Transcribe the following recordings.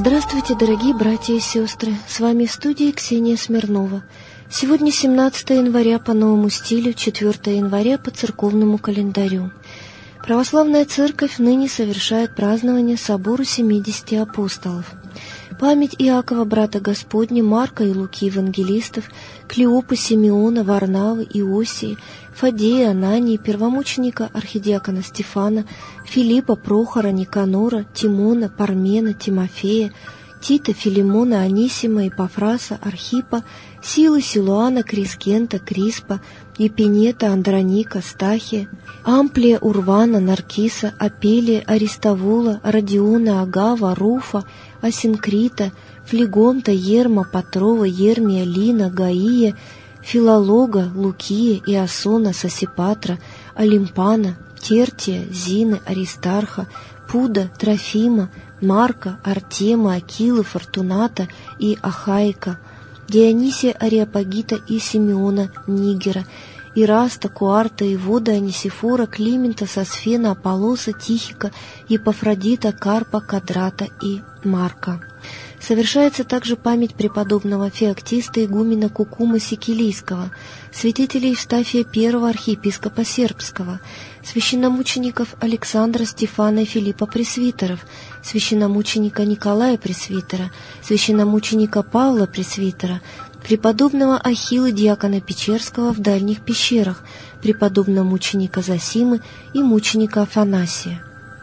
Здравствуйте, дорогие братья и сестры! С вами в студии Ксения Смирнова. Сегодня 17 января по новому стилю, 4 января по церковному календарю. Православная Церковь ныне совершает празднование Собору 70 апостолов. Память Иакова, брата Господня, Марка и Луки евангелистов, Клеопы, Симеона, Варнавы, Иосии, Фадея, Анании, первомученика архидиакона Стефана, Филиппа, Прохора, Никанора, Тимона, Пармена, Тимофея, Тита, Филимона, Анисима, Епафраса, Архипа, Силы, Силуана, Крискента, Криспа, Епинета, Андроника, Стахия, Амплия, Урвана, Наркиса, Апелия, Аристовула, Родиона, Агава, Руфа, Асинкрита, Флегонта, Ерма, Патрова, Ермия, Лина, Гаия, Филолога, Лукия, Иосона, Сосипатра, Олимпана, Тертия, Зины, Аристарха, Пуда, Трофима, Марка, Артема, Акилы, Фортуната и Ахаика, Дионисия, Ареопагита и Симеона Нигера, Ираста, Куарта, Ивода, Анисифора, Климента, Сосфена, Аполлоса, Тихика, Епафродита, Карпа, Кадрата и Марка. Совершается также память преподобного феоктиста игумена Кукума Сикилийского, святителя Евстафия I, архиепископа Сербского, священномучеников Александра, Стефана и Филиппа Пресвитеров, священномученика Николая Пресвитера, священномученика Павла Пресвитера, преподобного Ахилла, диакона Печерского в дальних пещерах, преподобного мученика Зосимы и мученика Афанасия.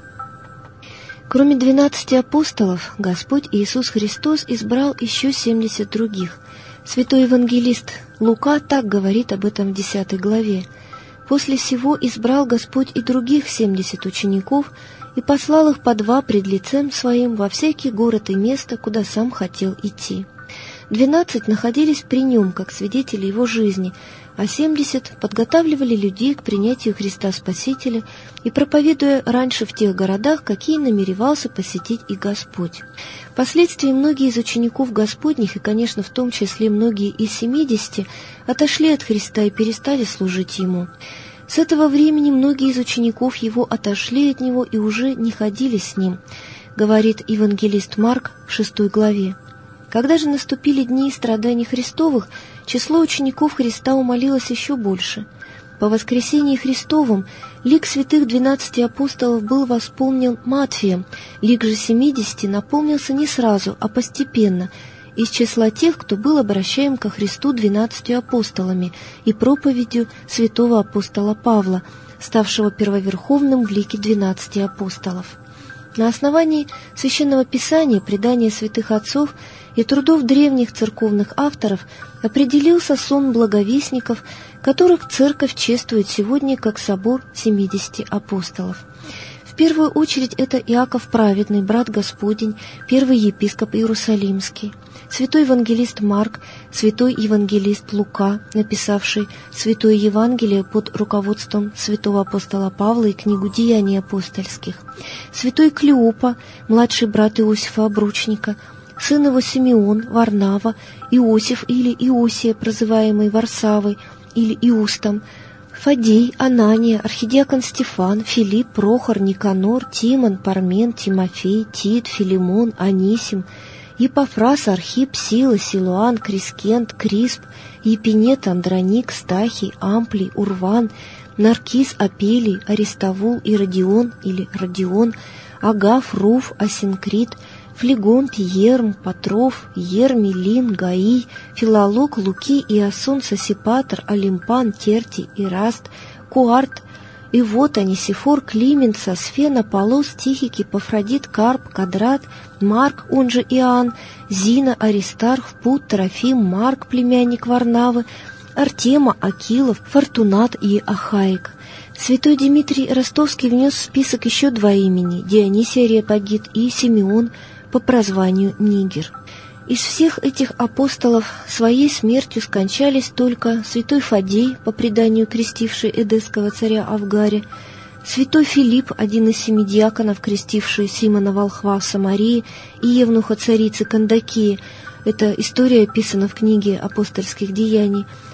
Кроме 12 апостолов, Господь Иисус Христос избрал еще 70 других. Святой евангелист Лука так говорит об этом в 10 главе. «После сего избрал Господь и других 70 учеников и послал их по два пред лицем Своим во всякий город и место, куда сам хотел идти. 12 находились при нем, как свидетели его жизни, а 70 подготавливали людей к принятию Христа Спасителя и проповедуя раньше в тех городах, какие намеревался посетить и Господь. Впоследствии многие из учеников Господних, и, конечно, в том числе многие из 70, отошли от Христа и перестали служить Ему. С этого времени многие из учеников Его отошли от Него и уже не ходили с Ним, говорит евангелист Марк в 6 главе. Когда же наступили дни страданий Христовых, число учеников Христа умалилось еще больше. По воскресении Христовом лик святых 12 апостолов был восполнен Матфеем, лик же 70 наполнился не сразу, а постепенно, из числа тех, кто был обращаем ко Христу 12 апостолами и проповедью святого апостола Павла, ставшего первоверховным в лике 12 апостолов. На основании Священного Писания, предания святых отцов и трудов древних церковных авторов определился сон благовестников, которых Церковь чествует сегодня как собор 70 апостолов. В первую очередь это Иаков Праведный, брат Господень, первый епископ Иерусалимский, святой евангелист Марк, святой евангелист Лука, написавший Святое Евангелие под руководством святого апостола Павла и книгу Деяний апостольских, святой Клеопа, младший брат Иосифа Обручника, сын его Симеон, Варнава, Иосиф или Иосия, прозываемый Варсавой или Иустом, Фадей, Анания, архидиакон Стефан, Филипп, Прохор, Никанор, Тимон, Пармен, Тимофей, Тит, Филимон, Анисим, Епафрас, Архип, Сила, Силуан, Крискент, Крисп, Епинет, Андроник, Стахий, Амплий, Урван, Наркис, Апелий, Аристовул и Родион или Родион, Агав, Руф, Асинкрит, Флегонт, Ерм, Патров, Ерми, Лин, Гаий, Филолог, Луки, Иосон, Сосипатр, Олимпан, Терти, Ираст, Куарт, Ивод, Анисифор, Климент, Сосфен, Аполлос, Тихик, Епафродит, Карп, Кадрат, Марк, он же Иоанн, Зина, Аристарх, Пут, Трофим, Марк, племянник Варнавы, Артема, Акилов, Фортунат и Ахаик. Святой Дмитрий Ростовский внес в список еще два имени – Дионисий Ареопагит и Симеон по прозванию Нигер. Из всех этих апостолов своей смертью скончались только святой Фадей, по преданию крестивший эдесского царя Авгаря, святой Филипп, один из 7 диаконов, крестивший Симона Волхва в Самарии и евнуха царицы Кандакии. Эта история описана в книге апостольских деяний.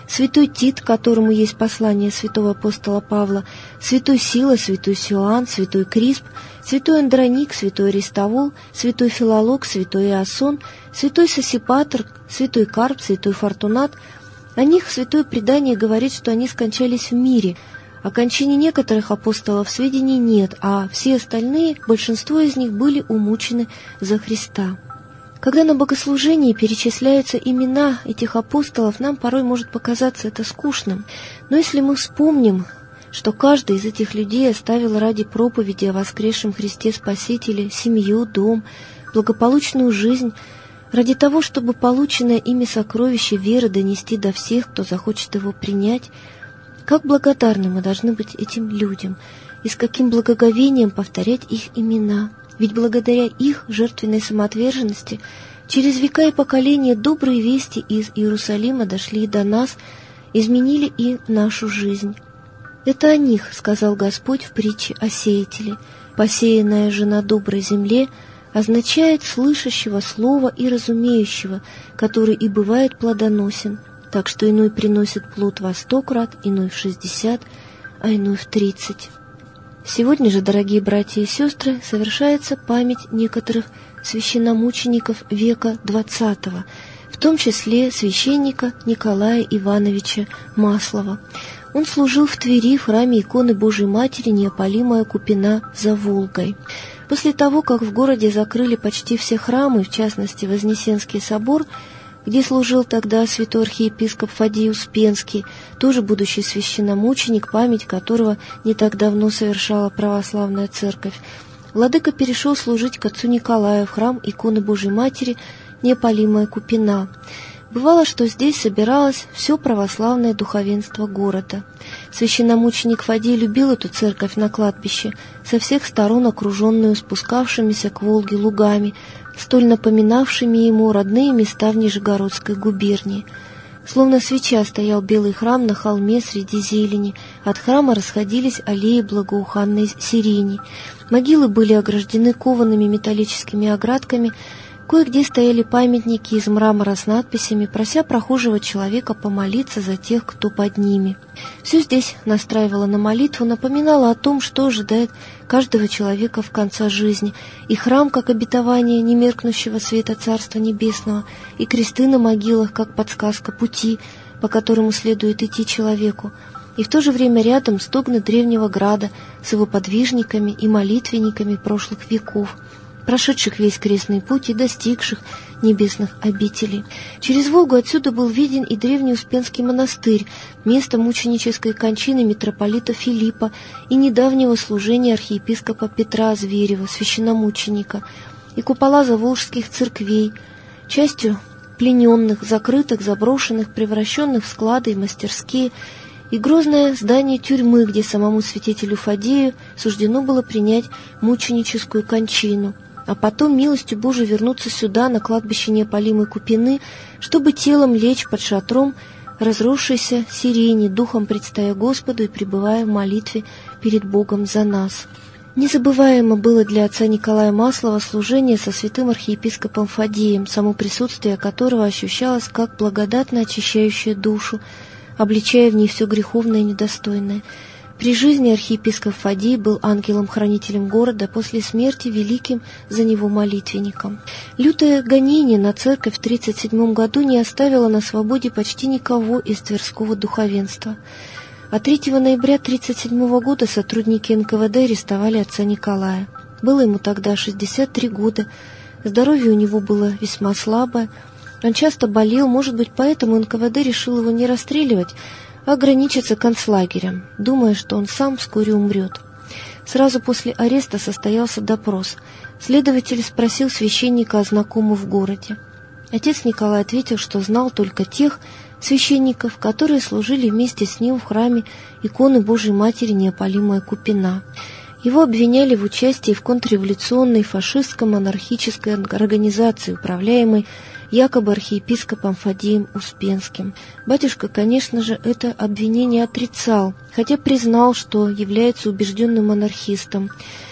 святой Тит, которому есть послание святого апостола Павла, святой Сила, святой Сиоанн, святой Крисп, святой Андроник, святой Аристовул, святой Филолог, святой Иосон, святой Сосипатр, святой Карп, святой Фортунат. О них святое предание говорит, что они скончались в мире. О кончине некоторых апостолов сведений нет, а все остальные, большинство из них были умучены за Христа. Когда на богослужении перечисляются имена этих апостолов, нам порой может показаться это скучным. Но если мы вспомним, что каждый из этих людей оставил ради проповеди о воскресшем Христе Спасителе семью, дом, благополучную жизнь, ради того, чтобы полученное ими сокровище веры донести до всех, кто захочет его принять, как благодарны мы должны быть этим людям и с каким благоговением повторять их имена. Ведь благодаря их жертвенной самоотверженности через века и поколения добрые вести из Иерусалима дошли и до нас, изменили и нашу жизнь. «Это о них, — сказал Господь в притче о сеятеле, — посеянная же на доброй земле означает слышащего слова и разумеющего, который и бывает плодоносен, так что иной приносит плод во 100 крат, иной в 60, а иной в 30. Сегодня же, дорогие братья и сестры, совершается память некоторых священномучеников века XX, в том числе священника Николая Ивановича Маслова. Он служил в Твери в храме иконы Божией Матери Неопалимая Купина за Волгой. После того, как в городе закрыли почти все храмы, в частности Вознесенский собор, где служил тогда святой архиепископ Фадий Успенский, тоже будущий священномученик, память которого не так давно совершала православная церковь, владыка перешел служить к отцу Николаю в храм иконы Божией Матери Неопалимая Купина. Бывало, что здесь собиралось все православное духовенство города. Священномученик Фадий любил эту церковь на кладбище, со всех сторон окруженную спускавшимися к Волге лугами, столь напоминавшими ему родные места в Нижегородской губернии. Словно свеча стоял белый храм на холме среди зелени, от храма расходились аллеи благоуханной сирени. Могилы были ограждены коваными металлическими оградками, кое-где стояли памятники из мрамора с надписями, прося прохожего человека помолиться за тех, кто под ними. Все здесь настраивало на молитву, напоминало о том, что ожидает каждого человека в конце жизни, и храм, как обетование немеркнущего света Царства Небесного, и кресты на могилах, как подсказка пути, по которому следует идти человеку, и в то же время рядом стогны древнего града с его подвижниками и молитвенниками прошлых веков, прошедших весь крестный путь и достигших небесных обителей. Через Волгу отсюда был виден и древний Успенский монастырь, место мученической кончины митрополита Филиппа и недавнего служения архиепископа Петра Зверева, священномученика, и купола заволжских церквей, частью плененных, закрытых, заброшенных, превращенных в склады и мастерские, и грозное здание тюрьмы, где самому святителю Фадею суждено было принять мученическую кончину, а потом милостью Божией вернуться сюда, на кладбище Неопалимой Купины, чтобы телом лечь под шатром разросшейся сирени, духом предстоя Господу и пребывая в молитве перед Богом за нас. Незабываемо было для отца Николая Маслова служение со святым архиепископом Фадеем, само присутствие которого ощущалось как благодатно очищающее душу, обличая в ней все греховное и недостойное. При жизни архиепископ Фадей был ангелом-хранителем города, после смерти великим за него молитвенником. Лютое гонение на церковь в 1937 году не оставило на свободе почти никого из тверского духовенства. А 3 ноября 1937 года сотрудники НКВД арестовали отца Николая. Было ему тогда 63 года, здоровье у него было весьма слабое, он часто болел, может быть, поэтому НКВД решил его не расстреливать, а ограничиться концлагерем, думая, что он сам вскоре умрет. Сразу после ареста состоялся допрос. Следователь спросил священника о знакомых в городе. Отец Николай ответил, что знал только тех священников, которые служили вместе с ним в храме иконы Божией Матери Неопалимая Купина. Его обвиняли в участии в контрреволюционной фашистско-монархической организации, управляемой якобы архиепископом Фадеем Успенским. Батюшка, конечно же, это обвинение отрицал, хотя признал, что является убежденным монархистом.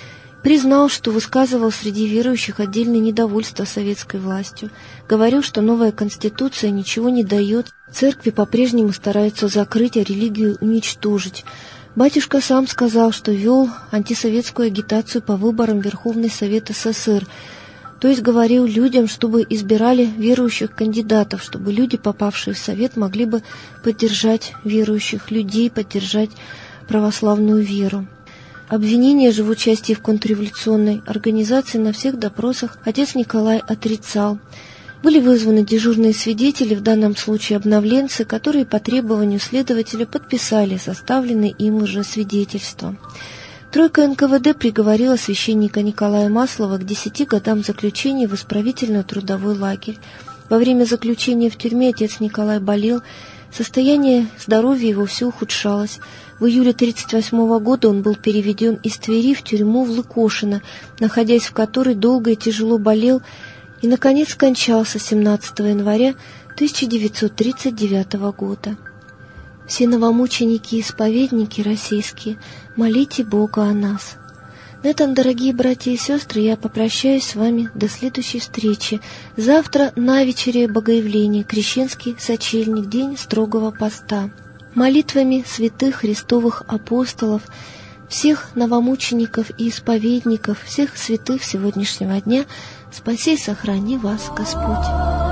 Признал, что высказывал среди верующих отдельное недовольство советской властью. Говорил, что новая конституция ничего не дает, церкви по-прежнему стараются закрыть, а религию уничтожить. Батюшка сам сказал, что вел антисоветскую агитацию по выборам в Верховный Совет СССР, то есть говорил людям, чтобы избирали верующих кандидатов, чтобы люди, попавшие в Совет, могли бы поддержать верующих людей, поддержать православную веру. Обвинения же в участии в контрреволюционной организации на всех допросах отец Николай отрицал. Были вызваны дежурные свидетели, в данном случае обновленцы, которые по требованию следователя подписали составленные им лжесвидетельства. Тройка НКВД приговорила священника Николая Маслова к 10 годам заключения в исправительно-трудовой лагерь. Во время заключения в тюрьме отец Николай болел, состояние здоровья его все ухудшалось. В июле 1938 года он был переведен из Твери в тюрьму в Лыкошино, находясь в которой долго и тяжело болел, и, наконец, скончался 17 января 1939 года. Все новомученики и исповедники российские, молите Бога о нас. На этом, дорогие братья и сестры, я попрощаюсь с вами до следующей встречи. Завтра на вечере Богоявления, Крещенский сочельник, день строгого поста. Молитвами святых христовых апостолов, всех новомучеников и исповедников, всех святых сегодняшнего дня спаси и сохрани вас, Господь.